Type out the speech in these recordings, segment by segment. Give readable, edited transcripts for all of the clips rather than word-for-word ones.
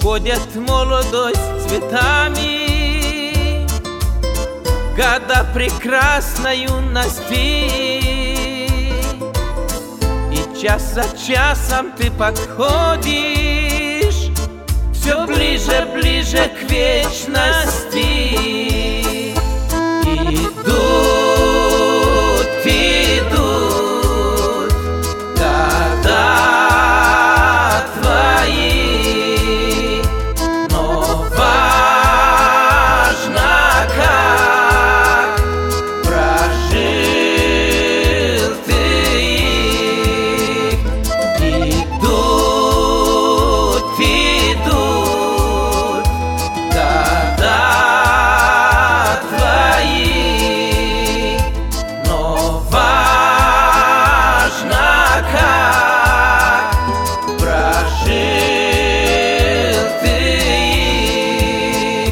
Уходят молодость цветами, года прекрасной юности, и час за часом ты подходишь все ближе, ближе к вечности. Идут года твои, но важно, как прожил ты их. Идут года твои, но важно, как прожил ты их.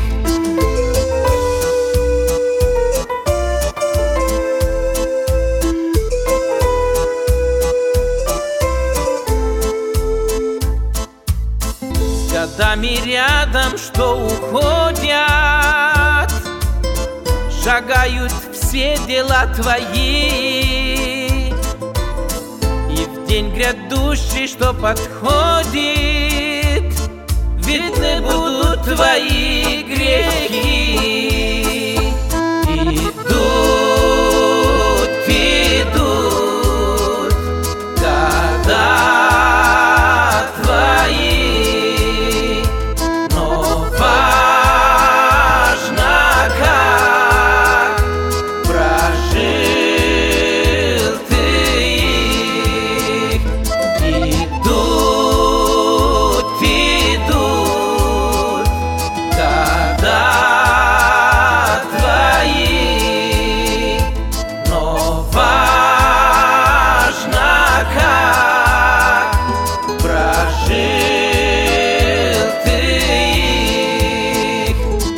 С годами рядом, что уходят, шагают все дела твои, и в день грядущий, что подходит, видны будут твои грехи. Идут года твои, но важно, как прожил ты их. Идут года твои, но важно, как прожил ты их.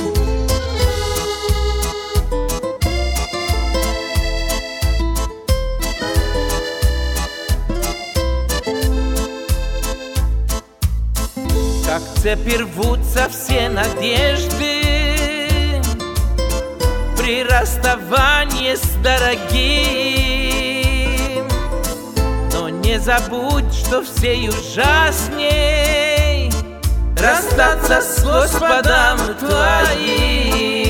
Как цепи рвутся все надежды при расставании с дорогим, но не забудь, что всей ужасней расстаться с Господом твоим.